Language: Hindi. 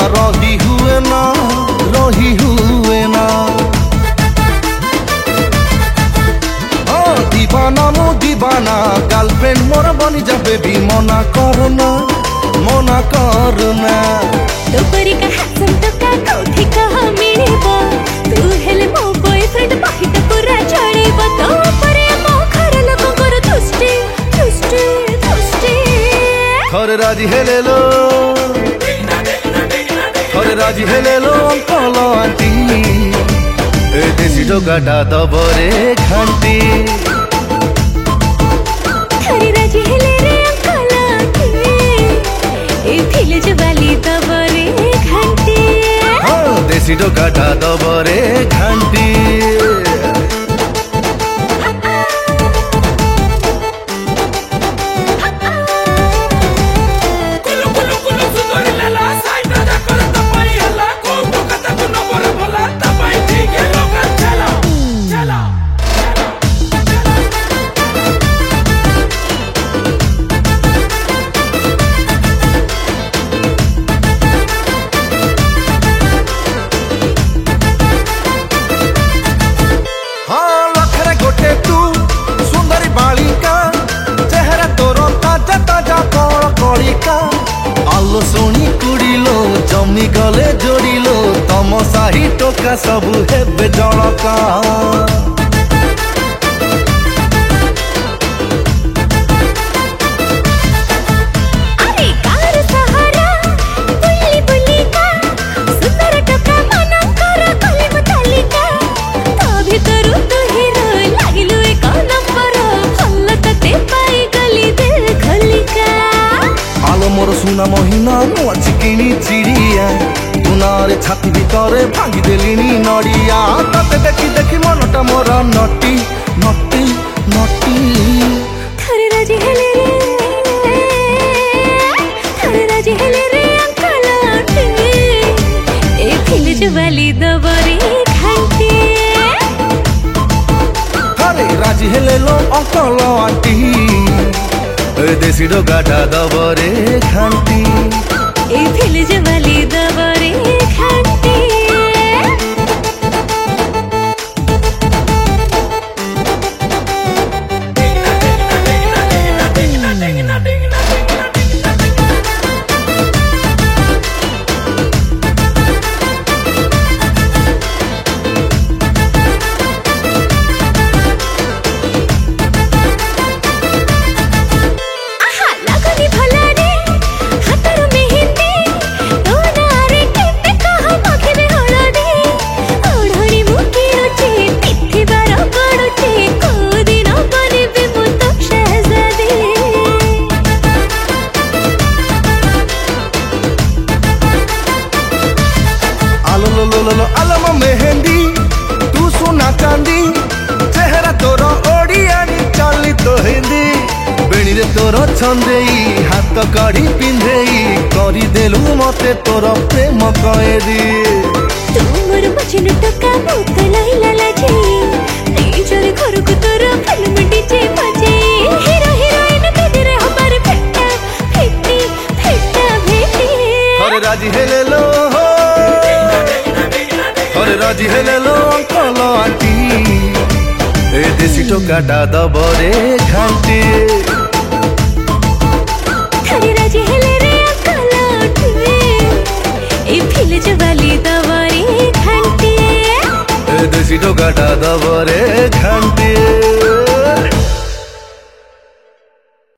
रही हुए ना, रही हुए ना। दीवाना मो दीवाना, गर्लफ्रेंड मोर बनी जाबे भी मना करना, मना करना। तो परी का हसन तो का कोठी कहा मिलबो, तू हेले मो बॉयफ्रेंड पहिटा पूरा चढ़ेबो। तो परे मो घर लोक कर दुष्टी दुष्टी दुष्टी। थोड़े राजी हेले लो, थोड़े राजी हेले लो अंकल आंटी, ए देसी टोकाटा दबरे घंटी। थोड़े राजी हेले रे अंकल आंटी, ए भिलेज वाली दबरे घंटी। हाँ देसी टोकाटा दबरे घंटी। आलो सोनी कुड़िलो जमी गले जोड़िलो, तम साही टोका सबु हेबे जणका। अरे कार सहारा बुल्ली बुल्ली का, सुंदर टोका मना कर कली मुतालिका। तो भीतर तू हीरो लागिलु एक नंबर, भल तते पाई गली दिल खलिका। आलो मोर सुना महीना नुआ चिकिनी चिड़िया, तुनारे छाती भितरे भांगी देलिनी नड़िया। तते देखी देखी मनटा मोर नटी नटी नटी। थोड़े राजी हेले रे, थोड़े राजी हेले रे अंकल आंटी, ए भिलेज वाली दबरे घंटी। थोड़े राजी हेले लो अंकल आंटी, देसी टोकाटा दबरे घंटी। ए भिलेज वाली दबरे घंटी। आलम मेहंदी तू सुना चांदी, चेहरा तोर ओडियानी चाली तो हिंदी। बेणी रे तोर छंदेई हाथ काढ़ी पिंधेई, करी देलु मते तोर प्रेम कएदी। तू मोर मजनू टोका मुत लाइला लाजी, निजर घर को तोर फिल्म डीजे बजे। हीरो हीरोइन बेदरे हमारे फेटा फेटी फेटा भेटी। थोड़े राजी हेले लो, थोड़े राजी हेले लो अंकल आंटी, ए देसी टोकाटा दबरे घंटी। थोड़े राजी हेले रे अंकल आंटी, ए भिलेज वाली दबरे घंटी। देसी टोकाटा दबरे घंटी।